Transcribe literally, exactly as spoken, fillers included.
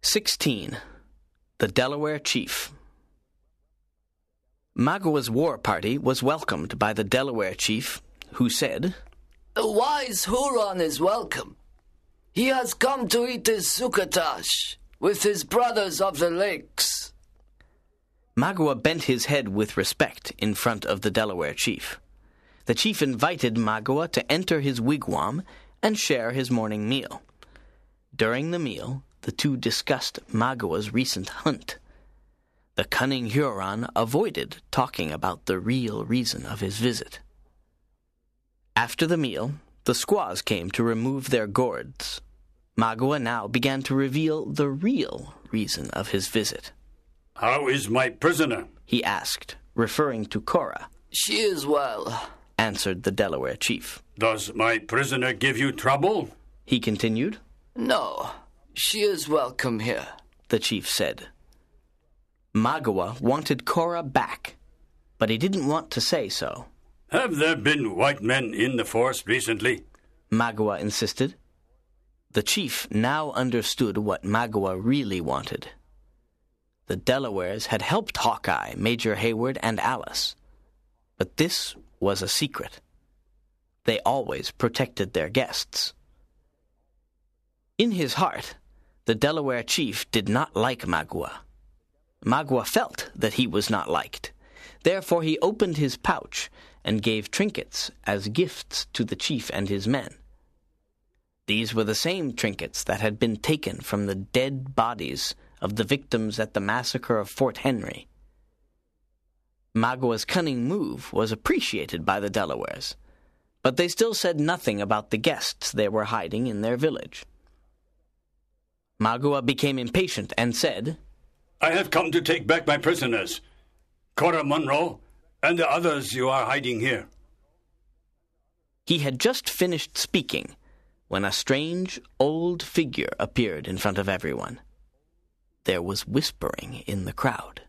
sixteen. The Delaware Chief. Magua's war party was welcomed by the Delaware chief, who said, "The wise Huron is welcome. He has come to eat his succotash with his brothers of the lakes." Magua bent his head with respect in front of the Delaware chief. The chief invited Magua to enter his wigwam and share his morning meal. During the meal, the two discussed Magua's recent hunt. The cunning Huron avoided talking about the real reason of his visit. After the meal, the squaws came to remove their gourds. Magua now began to reveal the real reason of his visit. "How is my prisoner?" he asked, referring to Cora. "She is well," answered the Delaware chief. "Does my prisoner give you trouble?" he continued. "No, she is welcome here," the chief said. Magua wanted Cora back, but he didn't want to say so. "Have there been white men in the forest recently?" Magua insisted. The chief now understood what Magua really wanted. The Delawares had helped Hawkeye, Major Hayward, and Alice, but this was a secret. They always protected their guests. In his heart, the Delaware chief did not like Magua. Magua felt that he was not liked. Therefore he opened his pouch and gave trinkets as gifts to the chief and his men. These were the same trinkets that had been taken from the dead bodies of the victims at the massacre of Fort Henry. Magua's cunning move was appreciated by the Delawares, but they still said nothing about the guests they were hiding in their village. Magua became impatient and said, "I have come to take back my prisoners, Cora Munro, and the others you are hiding here." He had just finished speaking when a strange, old figure appeared in front of everyone. There was whispering in the crowd.